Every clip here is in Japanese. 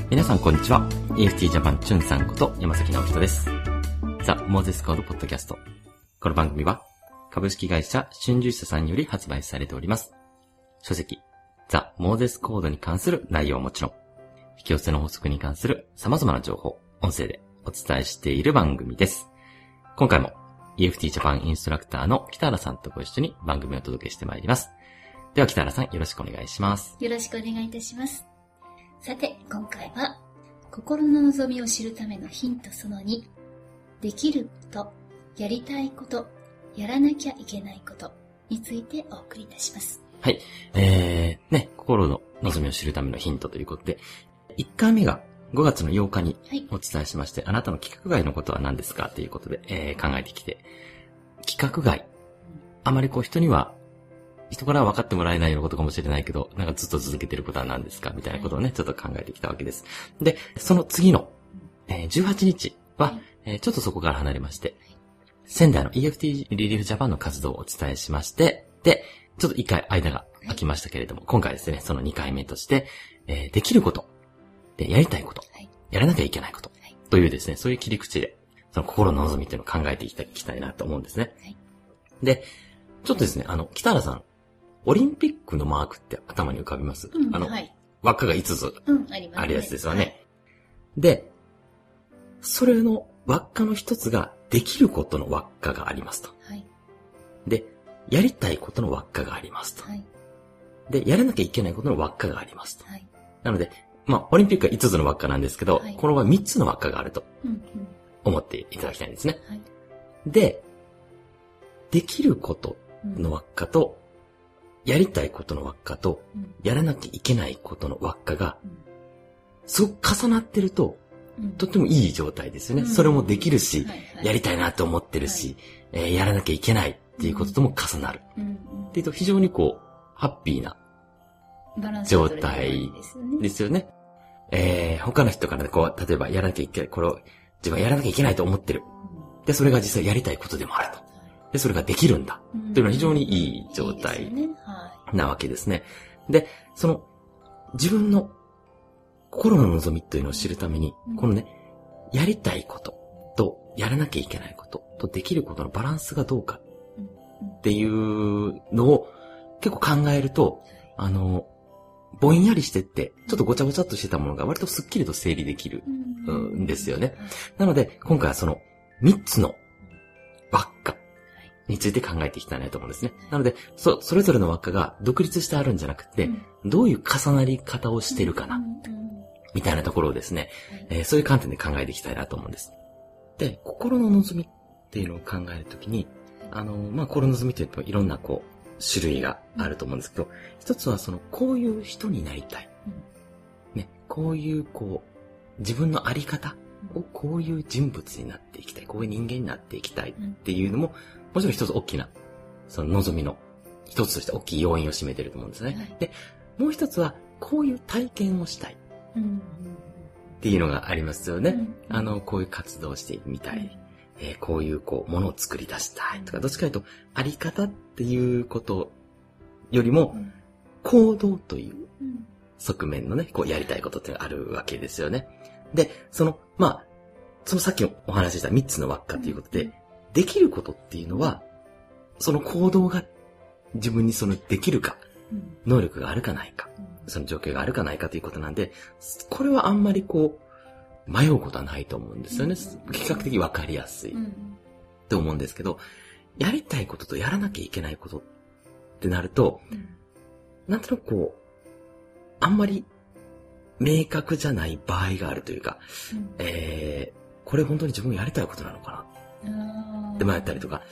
皆さんこんにちは。EFT ジャパンチュンさんこと山崎直人です。ザ・モーゼスコードポッドキャスト。この番組は株式会社春秋社さんにより発売されております。書籍ザ・モーゼスコードに関する内容はもちろん、引き寄せの法則に関する様々な情報、音声でお伝えしている番組です。今回も EFT ジャパンインストラクターの北原さんとご一緒に番組をお届けしてまいります。では北原さんよろしくお願いします。 よろしくお願いいたします。さて、今回は心の望みを知るためのヒントその2、できること、やりたいこと、やらなきゃいけないことについてお送りいたします。 はい。心の望みを知るためのヒントということで、1回目が5月の8日にお伝えしまして、あなたの規格外のことは何ですかということで、考えてきて、規格外。あまり人からは分かってもらえないようなことかもしれないけど、なんかずっと続けてることは何ですかみたいなことをね、ちょっと考えてきたわけです。で、その次の、18日は、ちょっとそこから離れまして、仙台の EFT リリーフジャパンの活動をお伝えしまして、で、ちょっと1回間が空きましたけれども、今回ですね、その2回目として、できること、で、やりたいこと、やらなきゃいけないこと、というですね、そういう切り口で、その心の望みっていうのを考えていきたいなと思うんですね。で、ちょっとですね、北原さん、オリンピックのマークって頭に浮かびます？輪っかが5つあるやつですよね。で、それの輪っかの一つができることの輪っかがありますと。で、やりたいことの輪っかがありますと。で、やらなきゃいけないことの輪っかがありますと。なので、オリンピックは5つの輪っかなんですけど、この場合3つの輪っかがあると思っていただきたいんですね。で、できることの輪っかと、やりたいことの輪っかと、やらなきゃいけないことの輪っかが、すごく重なってると、とってもいい状態ですよね。それもできるし、やりたいなと思ってるし、やらなきゃいけないっていうこととも重なる。っていうと非常にハッピーな状態ですよね。他の人から例えばやらなきゃいけない、これを自分はやらなきゃいけないと思ってる。で、それが実際やりたいことでもあると。で、それができるんだ。というのは非常にいい状態なわけですね。で、その自分の心の望みというのを知るために、このね、やりたいこととやらなきゃいけないこととできることのバランスがどうかっていうのを結構考えると、ぼんやりしてって、ちょっとごちゃごちゃっとしてたものが割とスッキリと整理できるんですよね。なので、今回はその3つの輪っかについて考えていきたいなと思うんですね。なので、それぞれの輪っかが独立してあるんじゃなくて、どういう重なり方をしてるかな、みたいなところをですね、そういう観点で考えていきたいなと思うんです。で、心の望みっていうのを考えるときに、心の望みっていうといろんな種類があると思うんですけど、一つはこういう人になりたい。ね、こういう自分のあり方をこういう人物になっていきたい。こういう人間になっていきたいっていうのも、もちろん一つ大きな、その望みの一つとして大きい要因を占めていると思うんですね。で、もう一つは、こういう体験をしたい。っていうのがありますよね。こういう活動をしてみたい。こういうものを作り出したいとか、どっちかというと、あり方っていうことよりも、行動という側面のね、やりたいことってあるわけですよね。で、そのさっきお話しした3つの輪っかということで、できることっていうのは、その行動が自分にできるか、能力があるかないか、その状況があるかないかということなんで、これはあんまり迷うことはないと思うんですよね。比較的わかりやすいと思うんですけど、やりたいこととやらなきゃいけないことってなると、なんとなくあんまり明確じゃない場合があるというか、これ本当に自分がやりたいことなのかなって迷ったりとか、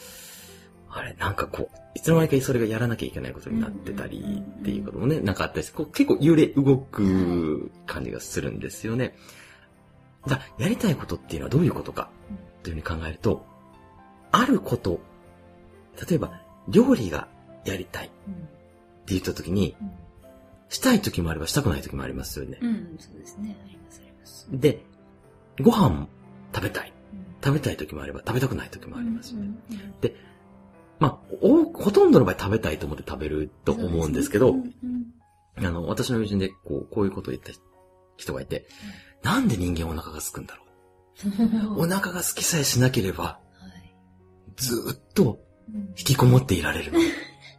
いつの間にかそれがやらなきゃいけないことになってたりっていうこともね、なんかあったりして、結構揺れ動く感じがするんですよね。やりたいことっていうのはどういうことかというふうに考えると、あること、例えば料理がやりたいって言った時に、したい時もあればしたくない時もありますよね。 そうですね。ありますあります。 で、ご飯食べたい。食べたい時もあれば食べたくない時もありますよね。で、ほとんどの場合食べたいと思って食べると思うんですけど、私の友人でこういうことを言った人がいて、なんで人間お腹が空くんだろう。お腹が空きさえしなければ、ずーっと引きこもっていられるの。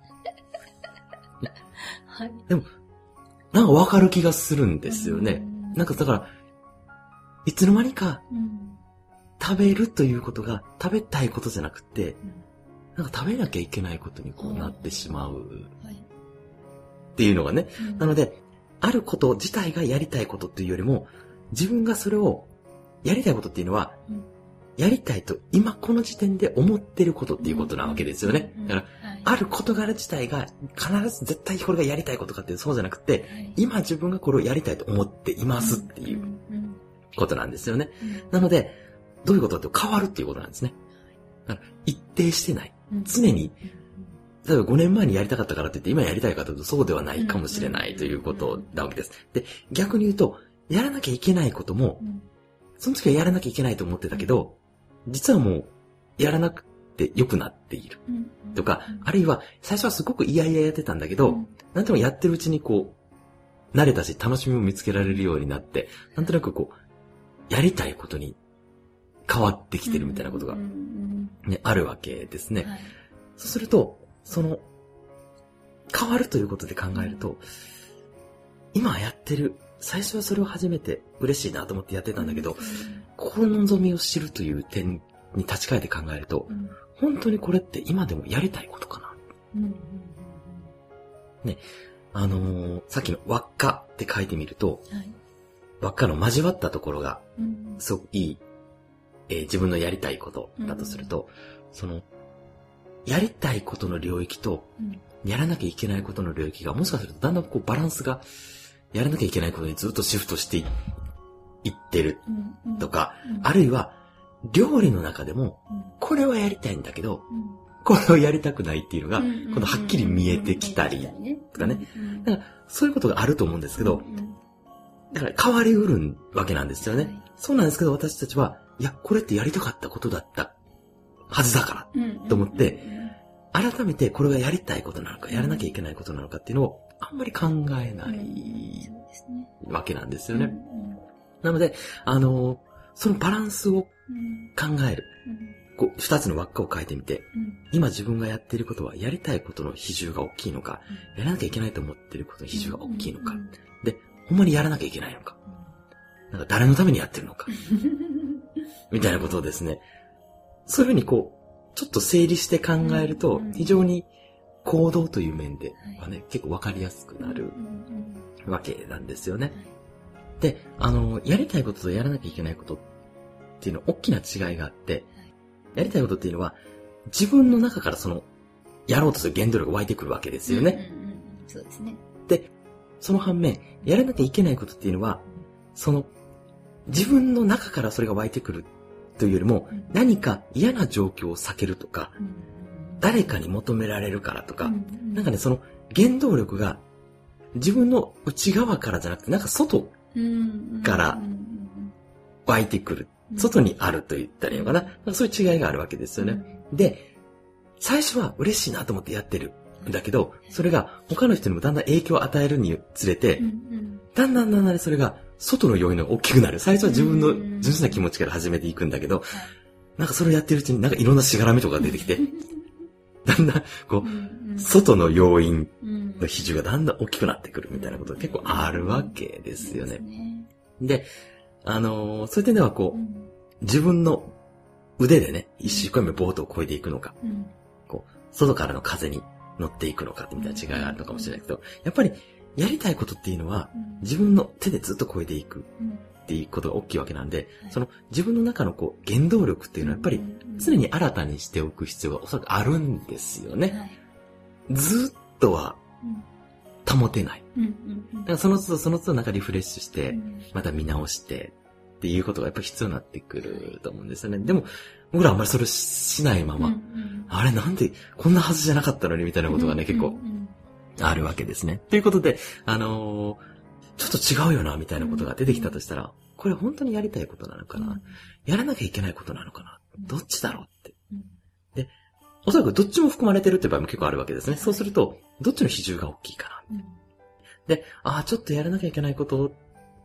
でも、なんかわかる気がするんですよね。なんかだから、いつの間にか、食べるということが食べたいことじゃなくて、なんか食べなきゃいけないことにこうなってしまうっていうのがね。なので、あること自体がやりたいことっていうよりも、自分がそれをやりたいことっていうのは、やりたいと今この時点で思ってることっていうことなわけですよね。だから、ある事柄自体が必ず絶対これがやりたいことかっていうそうじゃなくて、今自分がこれをやりたいと思っていますっていうことなんですよね。なので、どういうことって変わるっていうことなんですね。だから一定してない。常に、例えば5年前にやりたかったからといって今やりたいかというとそうではないかもしれないということなわけです。で、逆に言うと、やらなきゃいけないことも、その時はやらなきゃいけないと思ってたけど、実はもうやらなくて良くなっている。とか、あるいは最初はすごく嫌々やってたんだけど、なんともやってるうちにこう、慣れたし楽しみを見つけられるようになって、なんとなくこう、やりたいことに変わってきてるみたいなことが、ね、あるわけですね。そうすると、その、変わるということで考えると、今やってる、最初はそれを初めて嬉しいなと思ってやってたんだけど、心の望みを知るという点に立ち返って考えると、本当にこれって今でもやりたいことかな。ね、さっきの輪っかって書いてみると、輪っかの交わったところが、すごくいい、自分のやりたいことだとすると、その、やりたいことの領域と、やらなきゃいけないことの領域が、もしかするとだんだんこうバランスが、やらなきゃいけないことにずっとシフトしていってるとか、あるいは、料理の中でも、これはやりたいんだけど、これをやりたくないっていうのが、今度はっきり見えてきたり、とかね。だから、そういうことがあると思うんですけど、だから変わりうるわけなんですよね。そうなんですけど、私たちは、いや、これってやりたかったことだったはずだから、と思って、改めてこれがやりたいことなのか、やらなきゃいけないことなのかっていうのを、あんまり考えないわけなんですよね。なので、そのバランスを考える。こう、二つの輪っかを書いてみて、今自分がやっていることはやりたいことの比重が大きいのか、やらなきゃいけないと思っていることの比重が大きいのか、で、ほんまにやらなきゃいけないのか、なんか誰のためにやってるのか、みたいなことをですね、そういうふうにこう、ちょっと整理して考えると、非常に行動という面ではね、結構わかりやすくなるわけなんですよね。で、やりたいこととやらなきゃいけないことっていうのは大きな違いがあって、やりたいことっていうのは、自分の中からその、やろうとする原動力が湧いてくるわけですよね。 そうですね。 で、その反面、やらなきゃいけないことっていうのは、その、自分の中からそれが湧いてくるというよりも、何か嫌な状況を避けるとか、誰かに求められるからとか、なんかね、その原動力が自分の内側からじゃなくて、なんか外から湧いてくる。外にあると言ったらいいのかな。なんかそういう違いがあるわけですよね。で、最初は嬉しいなと思ってやってるんだけど、それが他の人にもだんだん影響を与えるにつれて、だんだんそれが外の要因が大きくなる。最初は自分の純粋な気持ちから始めていくんだけど、なんかそれをやってるうちになんかいろんなしがらみとかが出てきて、だんだんこう、外の要因の比重がだんだん大きくなってくるみたいなことが結構あるわけですよね。で、そういう点ではこう、自分の腕でね、一生懸命ボートを漕いでいくのか、こう、外からの風に乗っていくのかみたいな違いがあるのかもしれないけど、やっぱりやりたいことっていうのは、自分の手でずっと漕いでいくっていうことが大きいわけなんで、その自分の中のこう、原動力っていうのはやっぱり常に新たにしておく必要がおそらくあるんですよね。ずっとは保てない。だからその都度なんかリフレッシュして、また見直してっていうことがやっぱり必要になってくると思うんですよね。でも、僕らあんまりそれしないまま、あれなんでこんなはずじゃなかったのにみたいなことがね、結構あるわけですね。ということで、ちょっと違うよなみたいなことが出てきたとしたら、これ本当にやりたいことなのかな、やらなきゃいけないことなのかな、どっちだろうって。で、おそらくどっちも含まれてるっていう場合も結構あるわけですね。そうすると、どっちの比重が大きいかな。で、ちょっとやらなきゃいけないことっ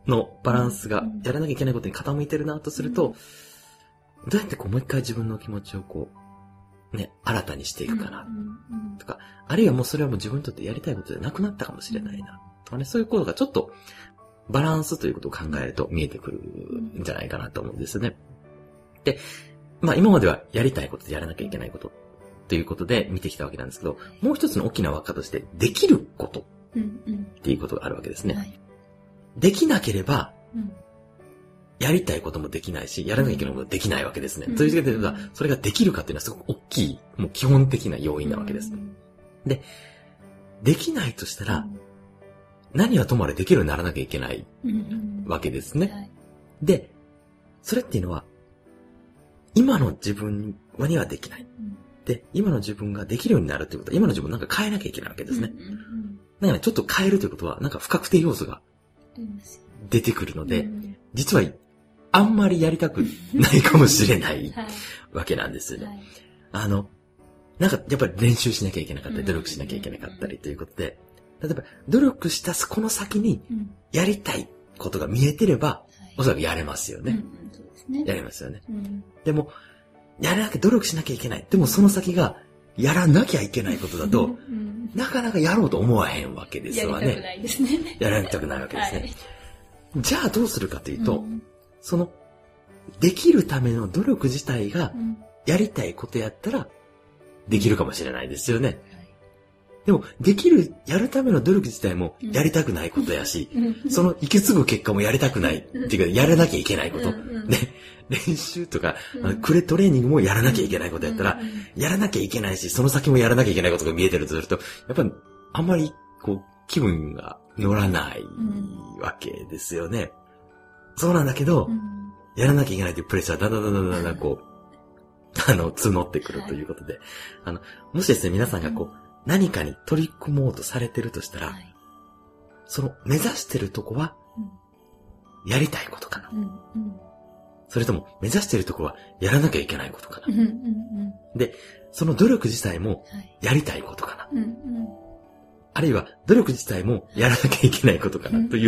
のバランスがやらなきゃいけないことに傾いてるなとすると、どうやってこうもう一回自分の気持ちをこう、ね、新たにしていくかな、とか、あるいはもうそれはもう自分にとってやりたいことじゃなくなったかもしれないな、とかね、そういうことがちょっとバランスということを考えると見えてくるんじゃないかなと思うんですね。で、まあ今まではやりたいことでやらなきゃいけないことということで見てきたわけなんですけど、もう一つの大きな輪っかとしてできることっていうことがあるわけですね。できなければ、やりたいこともできないし、やらなきゃいけないこともできないわけですね。ということで、それができるかっていうのはすごく大きい、もう基本的な要因なわけです。で、できないとしたら、何はともあれできるようにならなきゃいけないわけですね。で、それっていうのは、今の自分にはできない。で、今の自分ができるようになるということは、今の自分をなんか変えなきゃいけないわけですね。だからちょっと変えるということは、なんか不確定要素が出てくるので、実はあんまりやりたくないかもしれないわけなんですよね。なんかやっぱり練習しなきゃいけなかったり、努力しなきゃいけなかったりということで、例えば努力したこの先にやりたいことが見えてれば、おそらくやれますよね。やれますよね。でも、やらなきゃ努力しなきゃいけない。でもその先がやらなきゃいけないことだと、なかなかやろうと思わへんわけですわね。やりたくないですね。やられたくないわけですね。じゃあどうするかというと、その、できるための努力自体が、やりたいことやったら、できるかもしれないですよね。でも、やるための努力自体もやりたくないことやし、その行き継ぐ結果もやりたくない。っていうか、やらなきゃいけないこと。で、練習とか、トレーニングもやらなきゃいけないことやったら、やらなきゃいけないし、その先もやらなきゃいけないことが見えてるとすると、やっぱり、あんまり、こう、気分が乗らないわけですよね。そうなんだけど、やらなきゃいけないというプレッシャーがだんだんこう、募ってくるということで、もしですね、皆さんがこう、何かに取り組もうとされてるとしたら、その目指してるとこは、やりたいことかな。それとも目指してるとこはやらなきゃいけないことかな。で、その努力自体もやりたいことかな。あるいは努力自体もやらなきゃいけないことかなという、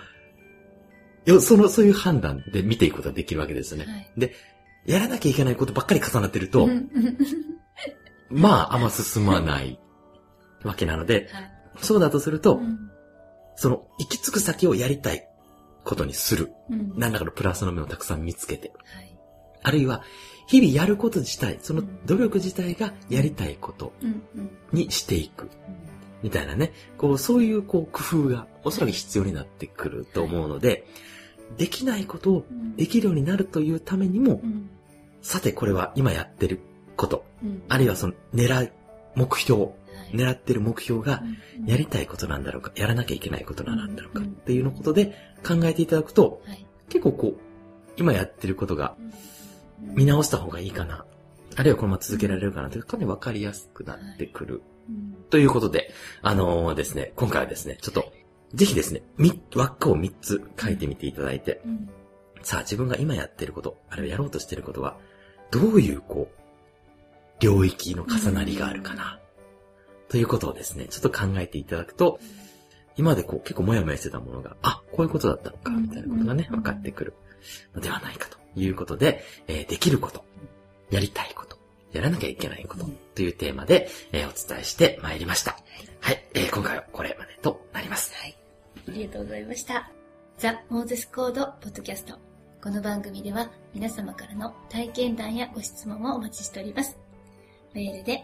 そういう判断で見ていくことができるわけですよね。で、やらなきゃいけないことばっかり重なってると、まあ、あんま進まないわけなので、そうだとすると、その行き着く先をやりたいことにする。何らかのプラスの面をたくさん見つけて。あるいは、日々やること自体、その努力自体がやりたいことにしていく。みたいなね。そういう工夫がおそらく必要になってくると思うので、できないことをできるようになるというためにも、さてこれは今やってること、あるいはその狙ってる目標がやりたいことなんだろうか、やらなきゃいけないことなんだろうかっていうのことで考えていただくと、結構今やってることが見直した方がいいかな、あるいはこのまま続けられるかなというかなり分かりやすくなってくる。ということで、ですね、今回はですね、ちょっと、ぜひですね、輪っかを3つ書いてみていただいて、さあ自分が今やってること、あるいはやろうとしてることは、どういう領域の重なりがあるかな、ということをですね、ちょっと考えていただくと、今まで結構もやもやしてたものが、こういうことだったのか、みたいなことがね、分かってくるのではないかということで、できること、やりたいこと、やらなきゃいけないことというテーマで、お伝えしてまいりました。はい、今回はこれまでとなります。はい、 ありがとうございました。ザ・モーゼスコードポッドキャスト。この番組では皆様からの体験談やご質問をお待ちしております。メールで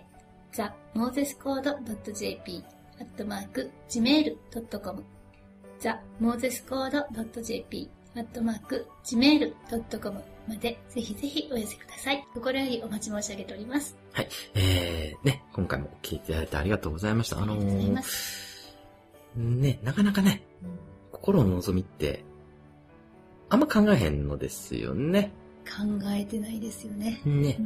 themosescode.jp @gmail.com themosescode.jp @gmail.com までぜひぜひお寄せください。心よりお待ち申し上げております。 はい。今回も聞いていただいてありがとうございました。 ありがとうございます。 ね、なかなかね、心の望みって、あんま考えへんのですよね。 考えてないですよね。 ね。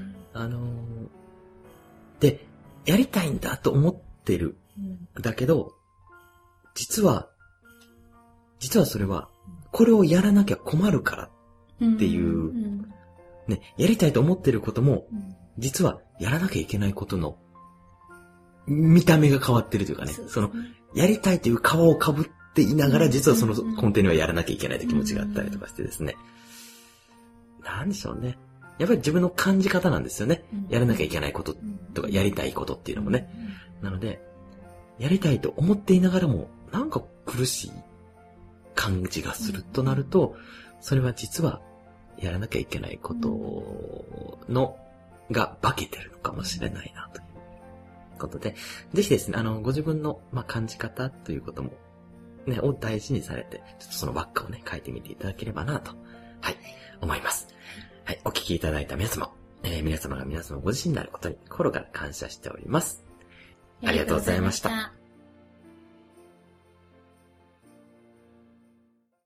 で、やりたいんだと思ってる。だけど、実はそれは、これをやらなきゃ困るからっていう、ね、やりたいと思ってることも、実はやらなきゃいけないことの見た目が変わってるというかね、やりたいという皮をかぶっっていながら、実はその根底にはやらなきゃいけないという気持ちがあったりとかしてですね。なんでしょうね。やっぱり自分の感じ方なんですよね。やらなきゃいけないこととか、やりたいことっていうのもね。なので、やりたいと思っていながらも、なんか苦しい感じがするとなると、それは実はやらなきゃいけないことが化けてるのかもしれないなということで、ぜひですね、ご自分の、感じ方ということも、ね、を大事にされて、ちょっとその輪っかをね、書いてみていただければなと、はい、思います。はい、お聞きいただいた皆様、皆様が皆様ご自身であることに心から感謝しております。ありがとうございました。